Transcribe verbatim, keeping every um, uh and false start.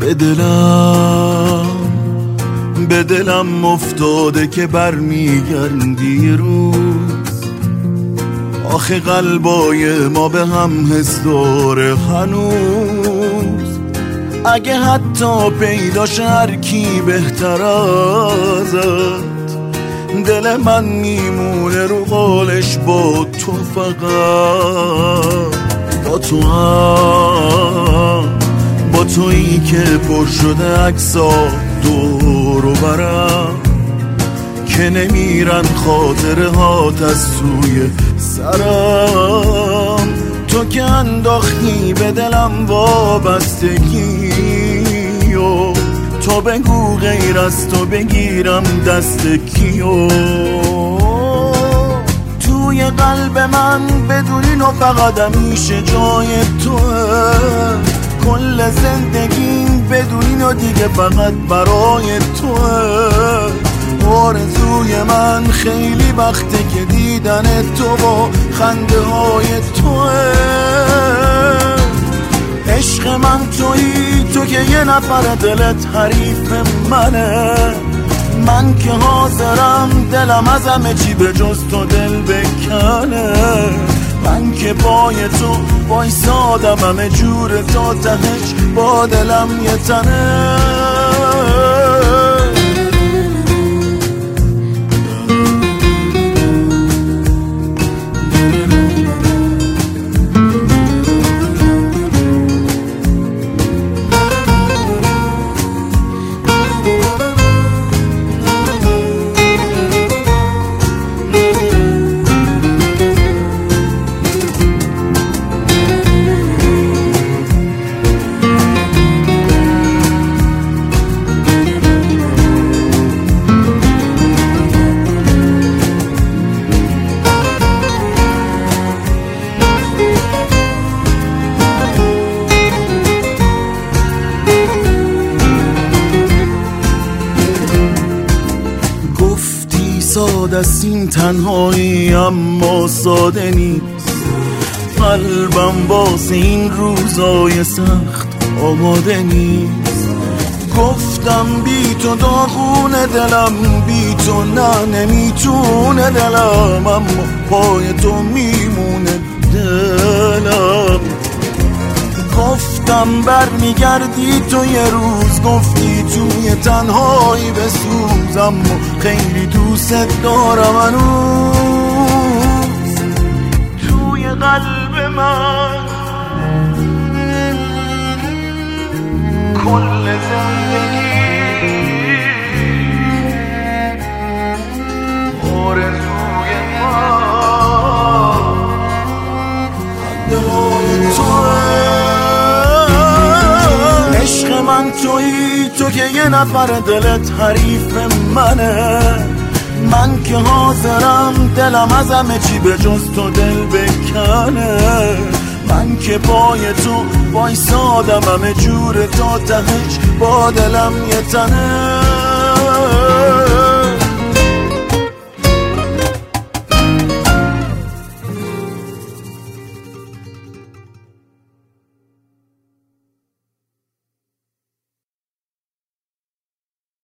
به دلم به دلم افتاده که برمیگردی روز. آخه قلبای ما به هم حس داره هنوز. اگه حتی پیداش هر کی بهتر ازت، دل من میمونه رو قالش با تو، فقط با تو هم، با تویی که پر شده عکسا دور و برم، که نمیرن خاطره هات از سوی سرم. تو که انداختی به دلم وابستگی و تو بگو غیر از تو بگیرم دست کیو. توی قلب من بدونین و فقط همیشه جای توه. کل زندگیم بدونین و دیگه فقط برای توه. آرزوی من خیلی وقته که دیدن تو با خنده های توه. عشق من تویی، تو که یه نفر دلت حریف منه. من که حاضرم دلم از همه چی به جز تو دل بکنه. من که پای تو وایسادم همه جور تا تهش با دلم یه تنه. ساده است این تنهایی اما ساده نیست. قلبم واسه این روزای سخت آماده نیست. گفتم بی تو داغونه دلم، بی تو نه نمیتونه دلم، اما پای تو میمونه دلم. گفتم بر میگردی تو یه روز، گفتی توی تنهایی بسوز، اما خیلی دوست دارم هنوز. توی قلب من کل زندگی آرزوی من خنده توه. عشق من تویی، تو که یه نفر دلت حریف منه. من که حاضرم دلم از همه چی به جز تو دل بکنه. من که پای تو وایسادم همه جور تا تهش با دلم یه تنه.